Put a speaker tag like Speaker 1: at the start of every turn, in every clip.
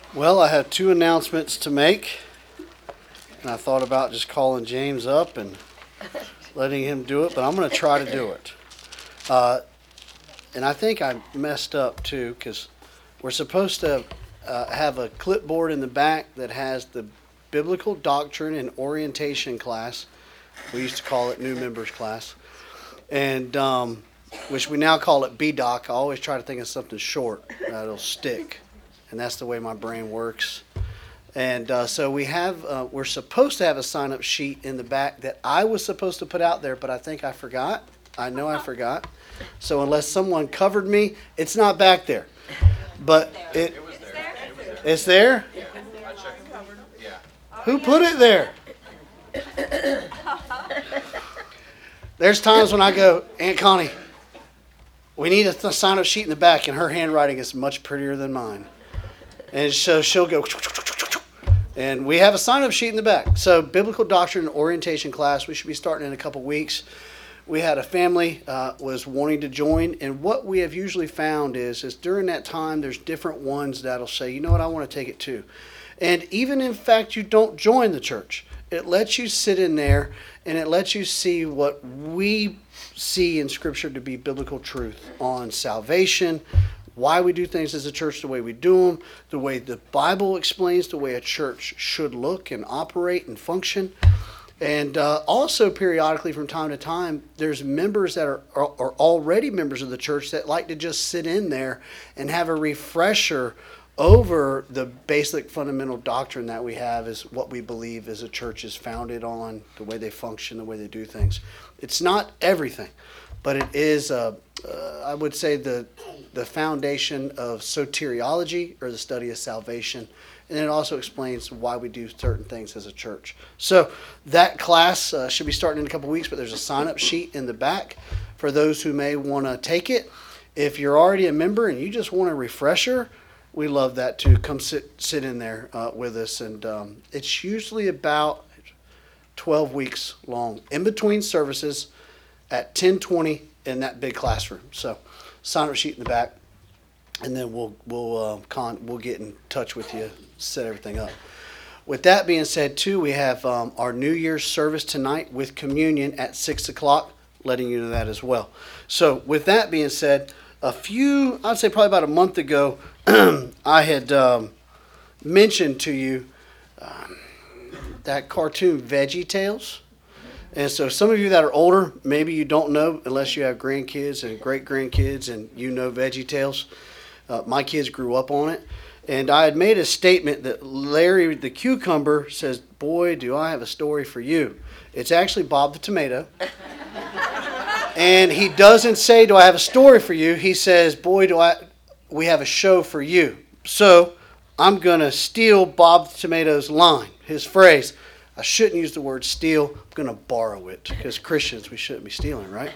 Speaker 1: Well, I have two announcements to make, and I thought about just calling James up and letting him do it, but I'm going to try to do it. Uh, and I think I messed up too because we're supposed to have a clipboard in the back that has the biblical doctrine and orientation class. We used to call it new members class, and which we now call it BDoc. I always try to think of something short that'll stick, and that's the way my brain works. And so we're supposed to have a sign up sheet in the back that I was supposed to put out there, but I think I forgot. I know I forgot. So unless someone covered me, it's not back there. But it's there? Who put it there? There's times when I go, Aunt Connie, we need a sign up sheet in the back, and her handwriting is much prettier than mine. And so she'll go, and we have a sign-up sheet in the back. So biblical doctrine and orientation class, we should be starting in a couple weeks. We had a family was wanting to join, and what we have usually found is during that time, there's different ones that'll say, you know what, I want to take it too. And even in fact, you don't join the church. It lets you sit in there, and it lets you see what we see in Scripture to be biblical truth on salvation, why we do things as a church the way we do them, the way the Bible explains the way a church should look and operate and function. And also periodically from time to time, there's members that are already members of the church that like to just sit in there and have a refresher over the basic fundamental doctrine that we have is what we believe as a church is founded on, the way they function, the way they do things. It's not everything, but it is, I would say, the foundation of soteriology, or the study of salvation, and it also explains why we do certain things as a church. So that class should be starting in a couple weeks, but there's a sign-up sheet in the back for those who may want to take it. If you're already a member and you just want a refresher, we love that too. Come sit in there with us, and it's usually about 12 weeks long, in between services at 10:20 in that big classroom. So sign-up sheet in the back, and then we'll get in touch with you, set everything up. With that being said, too, we have our New Year's service tonight with communion at 6 o'clock, letting you know that as well. So with that being said, I'd say probably about a month ago, I had mentioned to you that cartoon Veggie Tales. And so some of you that are older, maybe you don't know unless you have grandkids and great-grandkids and you know Veggie Tales. My kids grew up on it. And I had made a statement that Larry the Cucumber says, boy, do I have a story for you. It's actually Bob the Tomato. And he doesn't say, do I have a story for you? He says, boy, we have a show for you. So I'm going to steal Bob the Tomato's line, his phrase. I shouldn't use the word steal. I'm going to borrow it because Christians, we shouldn't be stealing, right?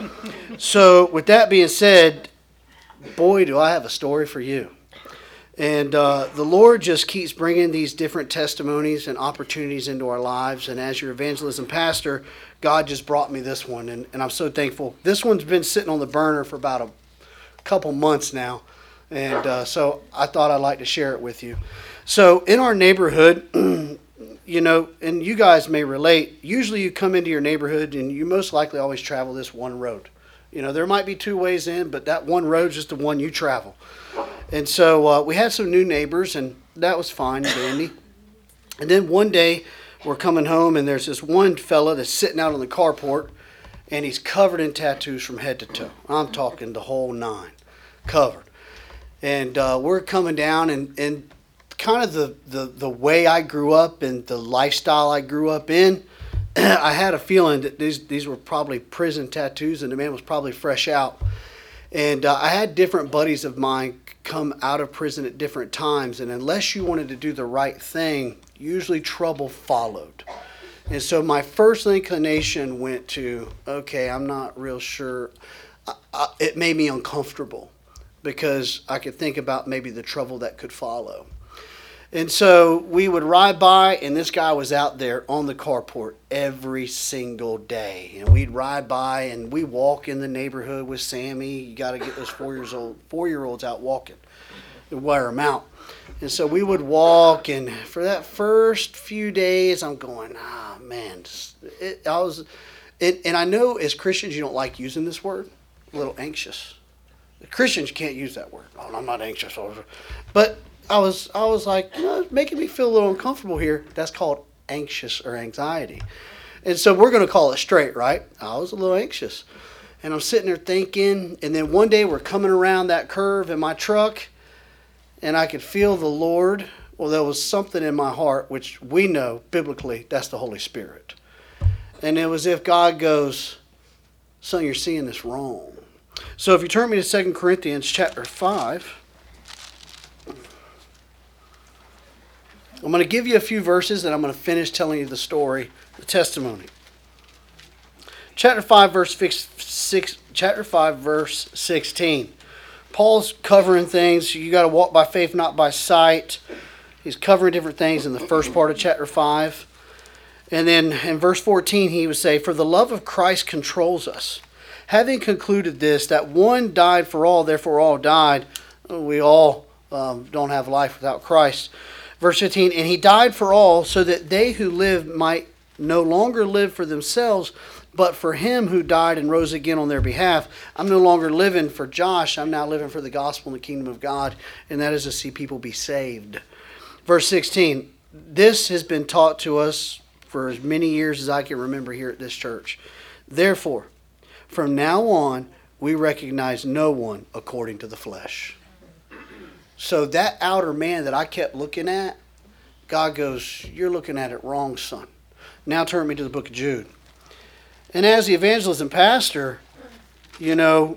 Speaker 1: So with that being said, boy, do I have a story for you. And the Lord just keeps bringing these different testimonies and opportunities into our lives. And as your evangelism pastor, God just brought me this one. And I'm so thankful. This one's been sitting on the burner for about a couple months now. And so I thought I'd like to share it with you. So in our neighborhood, you know, and you guys may relate, usually you come into your neighborhood and you most likely always travel this one road. You know, there might be two ways in, but that one road's just the one you travel. And so we had some new neighbors, and that was fine and dandy. And then one day we're coming home, and there's this one fella that's sitting out on the carport, and he's covered in tattoos from head to toe. I'm talking the whole nine, covered. And we're coming down, and kind of the way I grew up and the lifestyle I grew up in, I had a feeling that these were probably prison tattoos, and the man was probably fresh out. And I had different buddies of mine come out of prison at different times, and unless you wanted to do the right thing, usually trouble followed. And so my first inclination went to, okay, I'm not real sure. It made me uncomfortable because I could think about maybe the trouble that could follow. And so we would ride by, and this guy was out there on the carport every single day. And we'd ride by, and we walk in the neighborhood with Sammy. You got to get those 4-year-olds out walking. and wear them out. And so we would walk, and for that first few days, I'm going, man, and I know as Christians you don't like using this word, a little anxious. Christians can't use that word. Oh, I'm not anxious. But I was like, it's making me feel a little uncomfortable here. That's called anxious or anxiety. And so we're going to call it straight, right? I was a little anxious. And I'm sitting there thinking, and then one day we're coming around that curve in my truck, and I could feel the Lord. Well, there was something in my heart, which we know biblically, that's the Holy Spirit. And it was as if God goes, son, you're seeing this wrong. So if you turn me to 2 Corinthians chapter 5, I'm going to give you a few verses, and I'm going to finish telling you the story, the testimony. Chapter 5, verse 16. Paul's covering things. You got to walk by faith, not by sight. He's covering different things in the first part of chapter 5. And then in verse 14, he would say, for the love of Christ controls us. Having concluded this, that one died for all, therefore all died. We all don't have life without Christ. Verse 15, and he died for all, so that they who live might no longer live for themselves, but for him who died and rose again on their behalf. I'm no longer living for Josh. I'm now living for the gospel and the kingdom of God, and that is to see people be saved. Verse 16, this has been taught to us for as many years as I can remember here at this church. Therefore, from now on, we recognize no one according to the flesh. So that outer man that I kept looking at, God goes, you're looking at it wrong, son. Now turn me to the book of Jude. And as the evangelist and pastor, you know,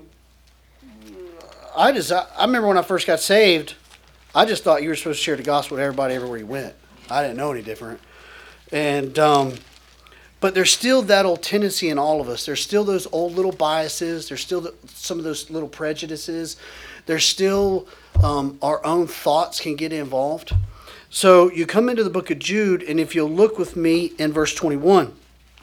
Speaker 1: I remember when I first got saved, I just thought you were supposed to share the gospel with everybody everywhere you went. I didn't know any different. And but there's still that old tendency in all of us. There's still those old little biases. There's still some of those little prejudices. There's still our own thoughts can get involved. So you come into the book of Jude, and if you'll look with me in verse 21,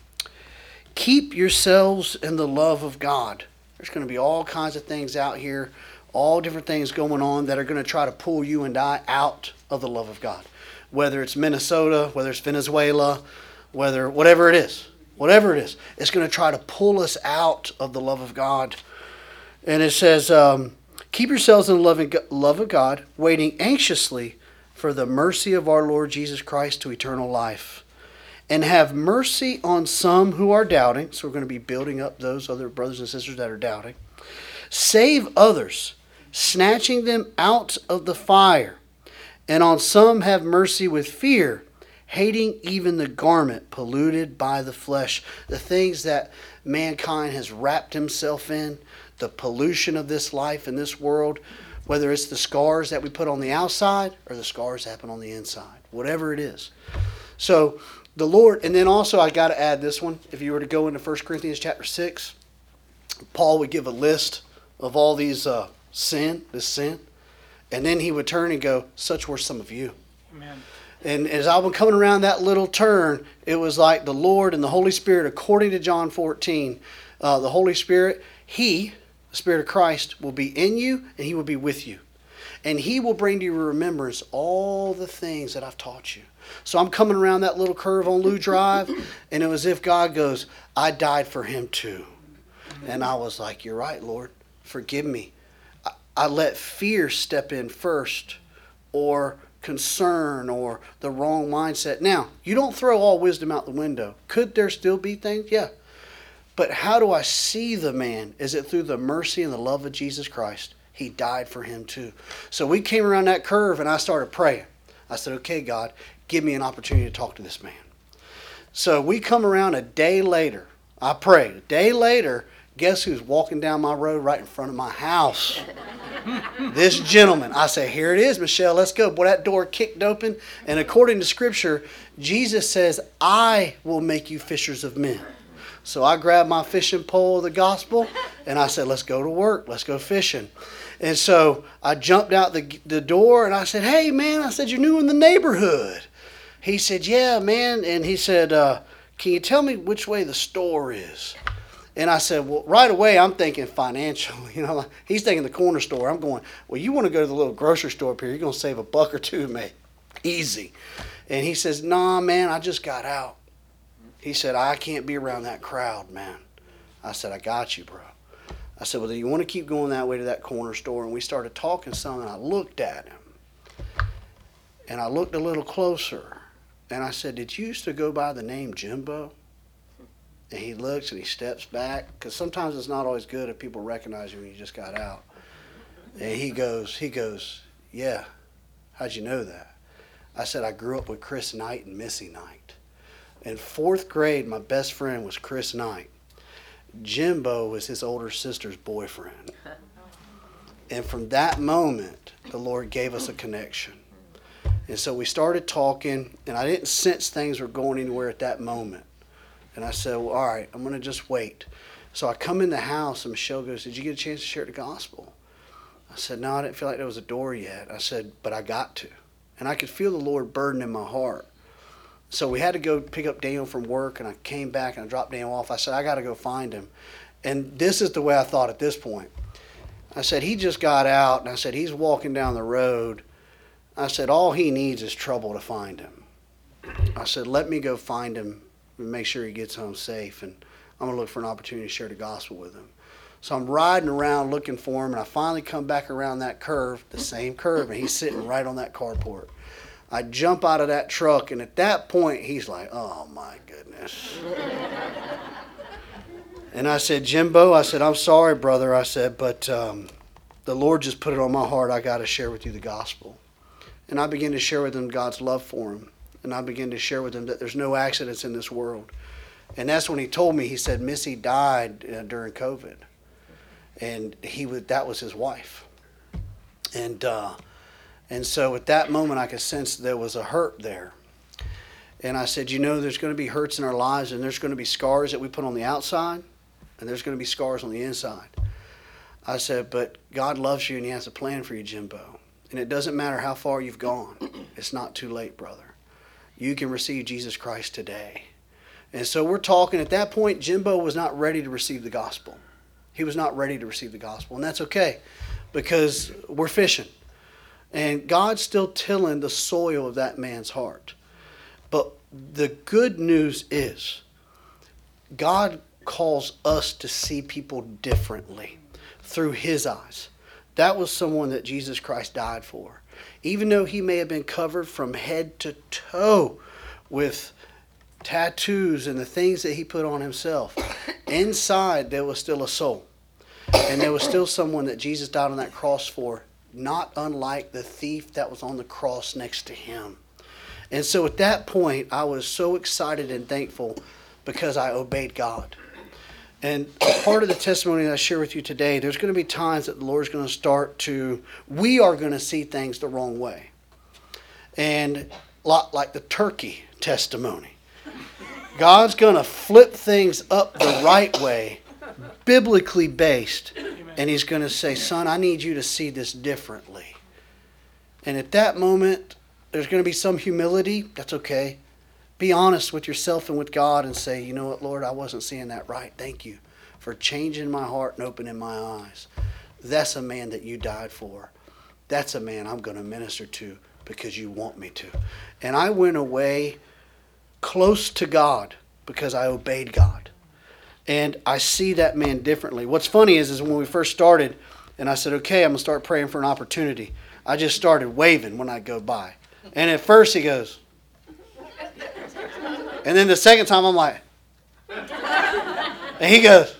Speaker 1: keep yourselves in the love of God. There's going to be all kinds of things out here, all different things going on that are going to try to pull you and I out of the love of God. Whether it's Minnesota, whether it's Venezuela, whatever it is, it's going to try to pull us out of the love of God. And it says, keep yourselves in the love of God, waiting anxiously for the mercy of our Lord Jesus Christ to eternal life. And have mercy on some who are doubting. So we're going to be building up those other brothers and sisters that are doubting. Save others, snatching them out of the fire. And on some have mercy with fear, hating even the garment polluted by the flesh. The things that mankind has wrapped himself in, the pollution of this life in this world, whether it's the scars that we put on the outside or the scars that happen on the inside, whatever it is. So the Lord, and then also I got to add this one. If you were to go into 1 Corinthians chapter 6, Paul would give a list of all these sin, and then he would turn and go, such were some of you. Amen. And as I was coming around that little turn, it was like the Lord and the Holy Spirit, according to John 14, the Holy Spirit, the Spirit of Christ, will be in you and he will be with you. And he will bring to your remembrance all the things that I've taught you. So I'm coming around that little curve on Lou Drive, and it was as if God goes, I died for him too. And I was like, you're right, Lord. Forgive me. I let fear step in first, or concern, or the wrong mindset. Now, you don't throw all wisdom out the window. Could there still be things? Yeah. But how do I see the man? Is it through the mercy and the love of Jesus Christ? He died for him too. So we came around that curve and I started praying. I said, okay, God, give me an opportunity to talk to this man. So we come around a day later. I prayed. A day later, guess who's walking down my road right in front of my house? This gentleman. I say, here it is, Michelle, let's go. Boy, that door kicked open. And according to Scripture, Jesus says, I will make you fishers of men. So I grabbed my fishing pole of the gospel and I said, let's go to work. Let's go fishing. And so I jumped out the door and I said, hey, man, I said, you're new in the neighborhood. He said, yeah, man. And he said, can you tell me which way the store is? And I said, well, right away, I'm thinking financial. He's thinking the corner store. I'm going, well, you want to go to the little grocery store up here. You're going to save $1 or $2, mate. Easy. And he says, nah, man, I just got out. He said, I can't be around that crowd, man. I said, I got you, bro. I said, well, do you want to keep going that way to that corner store? And we started talking some, and I looked at him. And I looked a little closer. And I said, did you used to go by the name Jimbo? And he looks and he steps back, because sometimes it's not always good if people recognize you when you just got out. And he goes, yeah, how'd you know that? I said, I grew up with Chris Knight and Missy Knight. In 4th grade, my best friend was Chris Knight. Jimbo was his older sister's boyfriend. And from that moment, the Lord gave us a connection. And so we started talking, and I didn't sense things were going anywhere at that moment. And I said, well, all right, I'm going to just wait. So I come in the house, and Michelle goes, did you get a chance to share the gospel? I said, no, I didn't feel like there was a door yet. I said, but I got to. And I could feel the Lord burden in my heart. So we had to go pick up Daniel from work, and I came back, and I dropped Daniel off. I said, I got to go find him. And this is the way I thought at this point. I said, he just got out, and I said, he's walking down the road. I said, all he needs is trouble to find him. I said, let me go find him and make sure he gets home safe, and I'm going to look for an opportunity to share the gospel with him. So I'm riding around looking for him, and I finally come back around that curve, the same curve, and he's sitting right on that carport. I jump out of that truck, and at that point, he's like, oh, my goodness. And I said, Jimbo, I said, I'm sorry, brother. I said, but the Lord just put it on my heart. I got to share with you the gospel. And I began to share with him God's love for him. And I began to share with him that there's no accidents in this world. And that's when he told me, he said, Missy died during COVID. And that was his wife. And so at that moment, I could sense there was a hurt there. And I said, there's going to be hurts in our lives, and there's going to be scars that we put on the outside, and there's going to be scars on the inside. I said, but God loves you, and he has a plan for you, Jimbo. And it doesn't matter how far you've gone. It's not too late, brother. You can receive Jesus Christ today. And so we're talking. At that point, Jimbo was not ready to receive the gospel. He was not ready to receive the gospel. And that's okay, because we're fishing. And God's still tilling the soil of that man's heart. But the good news is God calls us to see people differently through his eyes. That was someone that Jesus Christ died for. Even though he may have been covered from head to toe with tattoos and the things that he put on himself, inside there was still a soul. And there was still someone that Jesus died on that cross for, not unlike the thief that was on the cross next to him. And so at that point, I was so excited and thankful because I obeyed God. And a part of the testimony that I share with you today, there's going to be times that the Lord's going to we are going to see things the wrong way. And a lot like the turkey testimony. God's going to flip things up the right way, biblically based, and he's going to say, son, I need you to see this differently. And at that moment, there's going to be some humility. That's okay. Be honest with yourself and with God and say, you know what, Lord, I wasn't seeing that right. Thank you for changing my heart and opening my eyes. That's a man that you died for. That's a man I'm going to minister to because you want me to. And I went away close to God because I obeyed God. And I see that man differently. What's funny is when we first started, and I said, okay, I'm going to start praying for an opportunity. I just started waving when I go by. And at first he goes, and then the second time I'm like, and he goes.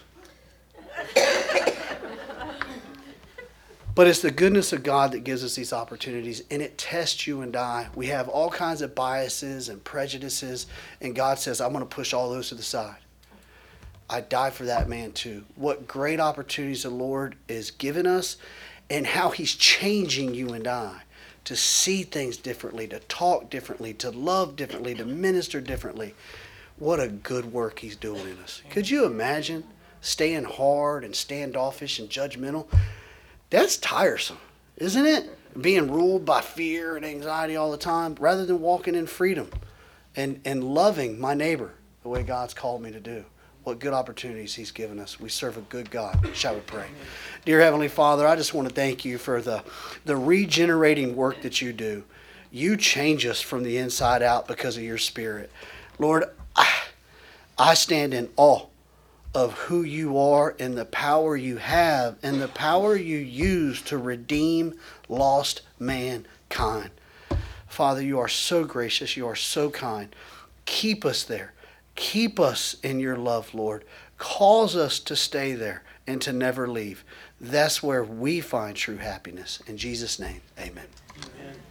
Speaker 1: But it's the goodness of God that gives us these opportunities, and it tests you and I. We have all kinds of biases and prejudices, and God says, I'm going to push all those to the side. I died for that man too. What great opportunities the Lord is giving us, and how he's changing you and I to see things differently, to talk differently, to love differently, to minister differently. What a good work he's doing in us. Could you imagine staying hard and standoffish and judgmental? That's tiresome, isn't it? Being ruled by fear and anxiety all the time, rather than walking in freedom and loving my neighbor the way God's called me to do. what good opportunities He's given us. We serve a good God. Shall we pray? Dear Heavenly Father, I just want to thank You for the regenerating work that You do. You change us from the inside out because of Your Spirit. Lord, I stand in awe of who You are and the power You have and the power You use to redeem lost mankind. Father, You are so gracious. You are so kind. Keep us there. Keep us in Your love, Lord. Cause us to stay there and to never leave. That's where we find true happiness. In Jesus' name, amen.
Speaker 2: Amen.